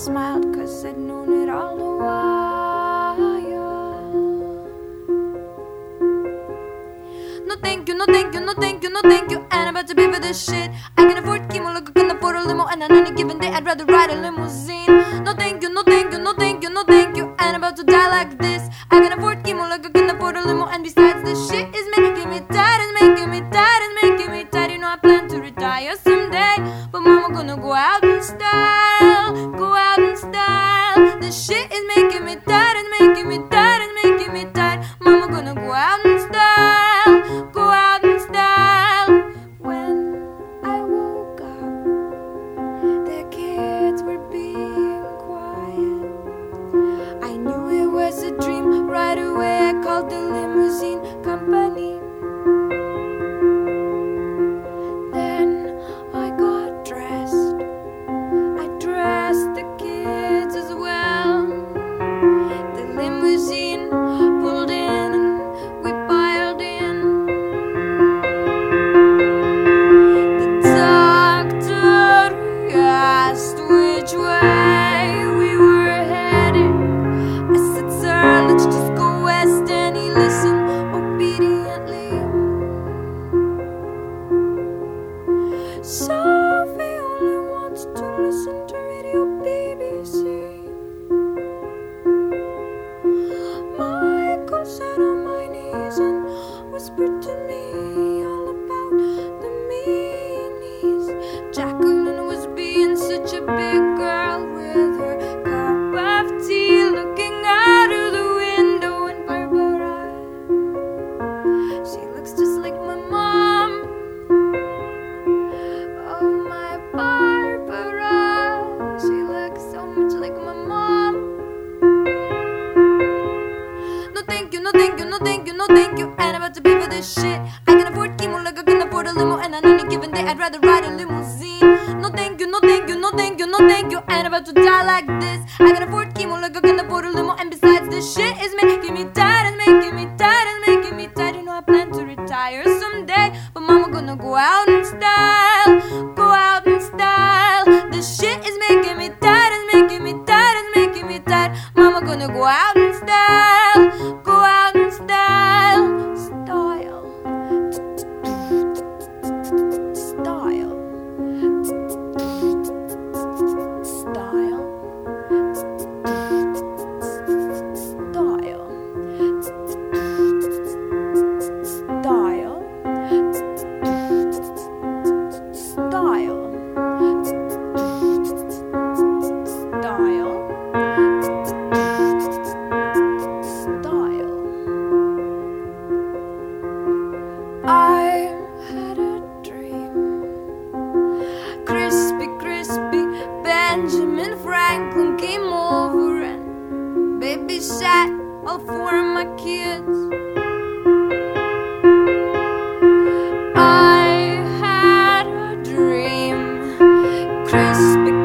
smiled, 'cause I'd known it all the while. No thank you, no thank you, no thank you, no thank you. Ain't about to pay for this shit. I can afford chemo, look, I can afford a limo. And on any given day I'd rather ride a limousine. No thank you, no thank you, no thank you, no thank you. Ain't about to die like this. I can afford chemo, look, I can afford a limo. And besides, this shit is making me tired, it's making me tired, it's making me tired. You know I plan to retire someday, but mama gonna go out in style, go out in style. This shit is making me tired, it's making me tired, it's making me tired. Mama gonna go out in style, go out in style. When I woke up, the kids were being quiet. I knew it was a dream right away. I called the limousine company. Then I got dressed. I dressed the kids as well. The limousine pulled in and we piled in. The doctor asked which way we were headed. I said, sir, let's just go west, and he listened obediently. Sophie only wants to listen to Radio BBC. Michael sat on my knees and whispered to me all about the meanies. Jacqueline was being such a big girl with her cup of tea, looking out of the window. And Barbara, she looks just like my mom. Oh, my Barbara, she looks so much like my mom. No thank you, no thank you, no thank you, no thank you. Ain't about to pay for this shit. I can afford chemo, like I can afford a limo. And on any given day I'd rather ride a limousine. No thank you, no thank you, no thank you, no thank you. Ain't about to die like this. I can afford chemo, like I can afford a limo. And besides, this shit is making me tired, it's making me tired, it's making me tired. You know I plan to retire someday, but mama gonna go out in style, go out in style. This shit is making me tired, it's making me tired, it's making me tired. Mama gonna go out in style, go out in style. Style, style, style, style, style, style. I had a dream. Crispy, crispy Benjamin Franklin came over and babysat all four of my kids. I had a dream. Crispy,